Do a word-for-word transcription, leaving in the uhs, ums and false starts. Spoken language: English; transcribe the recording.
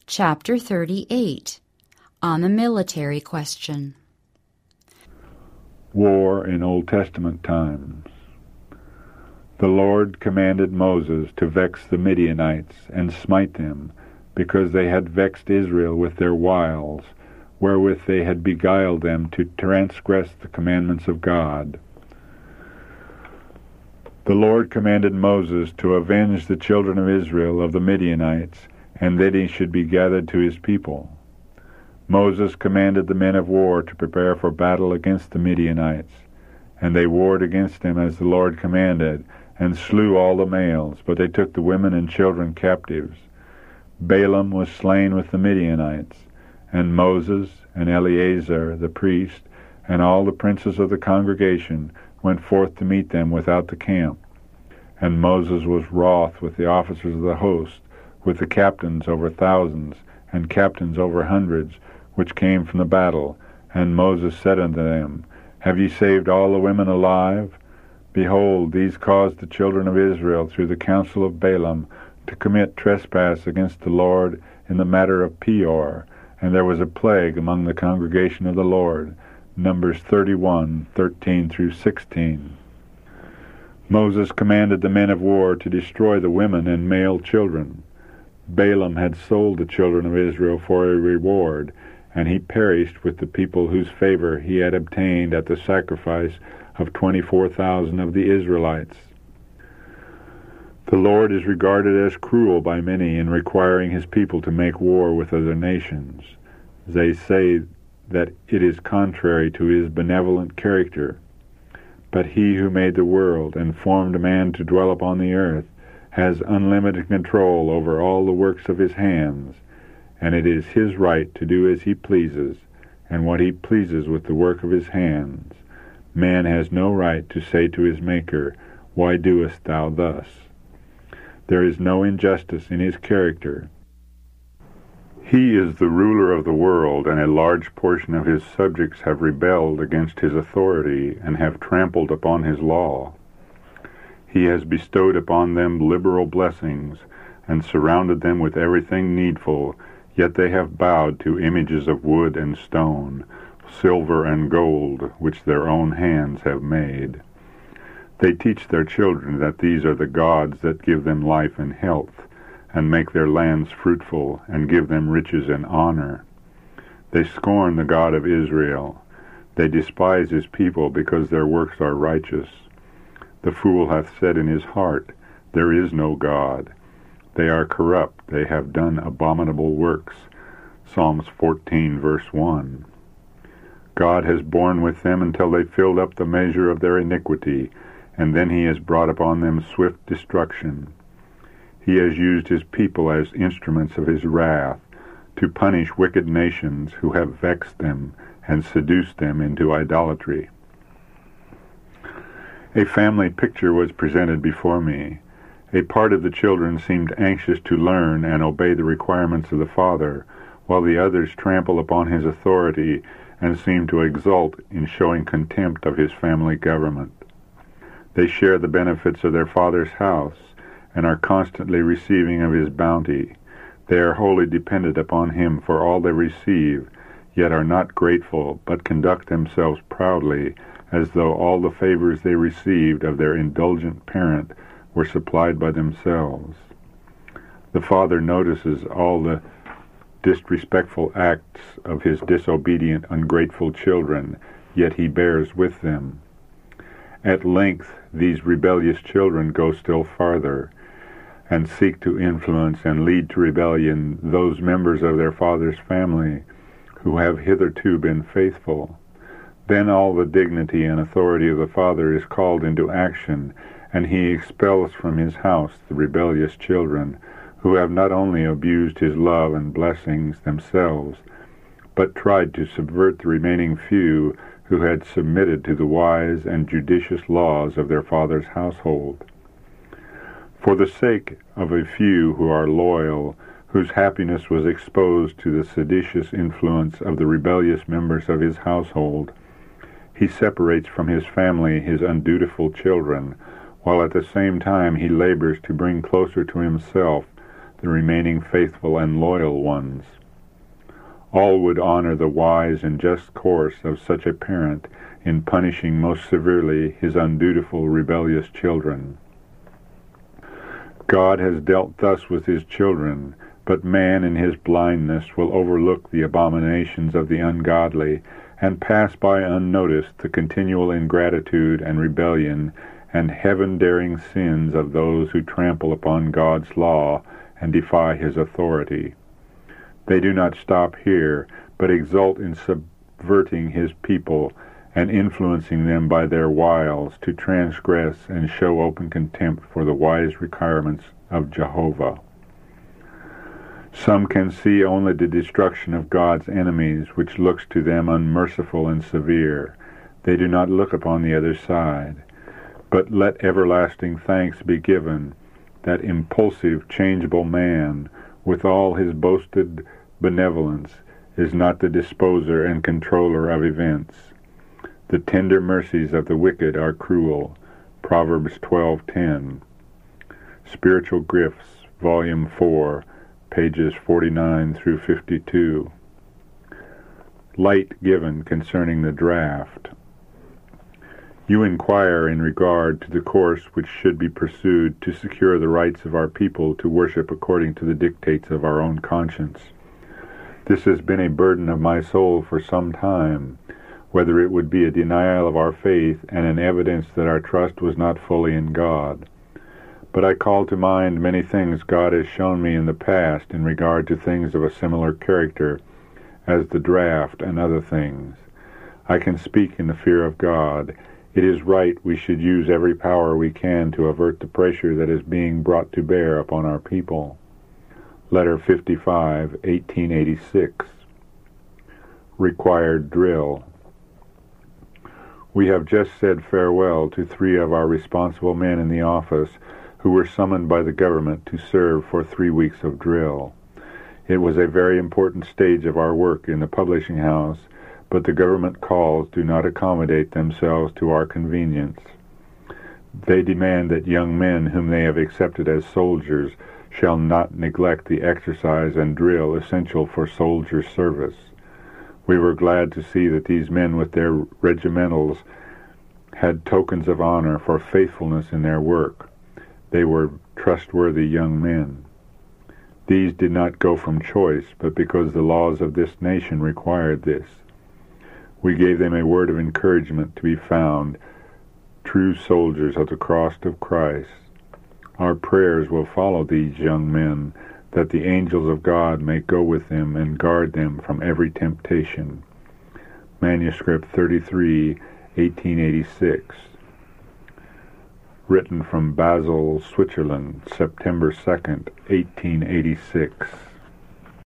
Chapter thirty-eight, on the military question. War in Old Testament times. The Lord commanded Moses to vex the Midianites and smite them, because they had vexed Israel with their wiles, wherewith they had beguiled them to transgress the commandments of God. The Lord commanded Moses to avenge the children of Israel of the Midianites, and that he should be gathered to his people. Moses commanded the men of war to prepare for battle against the Midianites, and they warred against them as the Lord commanded, and slew all the males, but they took the women and children captives. Balaam was slain with the Midianites, and Moses and Eleazar the priest, and all the princes of the congregation went forth to meet them without the camp. And Moses was wroth with the officers of the host, with the captains over thousands, and captains over hundreds, which came from the battle. And Moses said unto them, Have ye saved all the women alive? Behold, these caused the children of Israel through the counsel of Balaam to commit trespass against the Lord in the matter of Peor, and there was a plague among the congregation of the Lord. Numbers thirty-one, thirteen through sixteen. Moses commanded the men of war to destroy the women and male children. Balaam had sold the children of Israel for a reward, and he perished with the people whose favor he had obtained at the sacrifice of twenty-four thousand of the Israelites. The Lord is regarded as cruel by many in requiring his people to make war with other nations. They say that it is contrary to his benevolent character. But he who made the world and formed man to dwell upon the earth has unlimited control over all the works of his hands, and it is his right to do as he pleases, and what he pleases with the work of his hands. Man has no right to say to his Maker, Why doest thou thus? There is no injustice in his character. He is the ruler of the world, and a large portion of his subjects have rebelled against his authority and have trampled upon his law. He has bestowed upon them liberal blessings and surrounded them with everything needful, yet they have bowed to images of wood and stone, silver and gold, which their own hands have made. They teach their children that these are the gods that give them life and health, and make their lands fruitful, and give them riches and honor. They scorn the God of Israel. They despise his people because their works are righteous. The fool hath said in his heart, There is no God. They are corrupt, they have done abominable works. Psalms fourteen, verse one. God has borne with them until they filled up the measure of their iniquity, and then he has brought upon them swift destruction. He has used his people as instruments of his wrath, to punish wicked nations who have vexed them and seduced them into idolatry. A family picture was presented before me. A part of the children seemed anxious to learn and obey the requirements of the father, while the others trample upon his authority and seem to exult in showing contempt of his family government. They share the benefits of their father's house and are constantly receiving of his bounty. They are wholly dependent upon him for all they receive, yet are not grateful, but conduct themselves proudly, as though all the favors they received of their indulgent parent were supplied by themselves. The father notices all the disrespectful acts of his disobedient, ungrateful children, yet he bears with them. At length, these rebellious children go still farther, and seek to influence and lead to rebellion those members of their father's family who have hitherto been faithful. Then all the dignity and authority of the father is called into action, and he expels from his house the rebellious children, who have not only abused his love and blessings themselves, but tried to subvert the remaining few who had submitted to the wise and judicious laws of their father's household. For the sake of a few who are loyal, whose happiness was exposed to the seditious influence of the rebellious members of his household, he separates from his family his undutiful children, while at the same time he labors to bring closer to himself the remaining faithful and loyal ones. All would honor the wise and just course of such a parent in punishing most severely his undutiful, rebellious children. God has dealt thus with his children, but man in his blindness will overlook the abominations of the ungodly and pass by unnoticed the continual ingratitude and rebellion and heaven-daring sins of those who trample upon God's law and defy his authority. They do not stop here, but exult in subverting his people and influencing them by their wiles to transgress and show open contempt for the wise requirements of Jehovah. Some can see only the destruction of God's enemies, which looks to them unmerciful and severe. They do not look upon the other side. But let everlasting thanks be given that impulsive, changeable man, with all his boasted benevolence, is not the disposer and controller of events. The tender mercies of the wicked are cruel. Proverbs twelve ten. Spiritual Gifts, Volume four, pages forty-nine through fifty-two. Light given concerning the draft. You inquire in regard to the course which should be pursued to secure the rights of our people to worship according to the dictates of our own conscience. This has been a burden of my soul for some time, whether it would be a denial of our faith and an evidence that our trust was not fully in God. But I call to mind many things God has shown me in the past in regard to things of a similar character, as the draft and other things. I can speak in the fear of God. It is right we should use every power we can to avert the pressure that is being brought to bear upon our people. Letter fifty-five, eighteen eighty-six. Required drill. We have just said farewell to three of our responsible men in the office who were summoned by the government to serve for three weeks of drill. It was a very important stage of our work in the publishing house, but the government calls do not accommodate themselves to our convenience. They demand that young men whom they have accepted as soldiers shall not neglect the exercise and drill essential for soldier service. We were glad to see that these men with their regimentals had tokens of honor for faithfulness in their work. They were trustworthy young men. These did not go from choice, but because the laws of this nation required this. We gave them a word of encouragement to be found true soldiers of the cross of Christ. Our prayers will follow these young men, that the angels of God may go with them and guard them from every temptation. Manuscript thirty-three, eighteen eighty-six. Written from Basel, Switzerland, September second, eighteen eighty-six.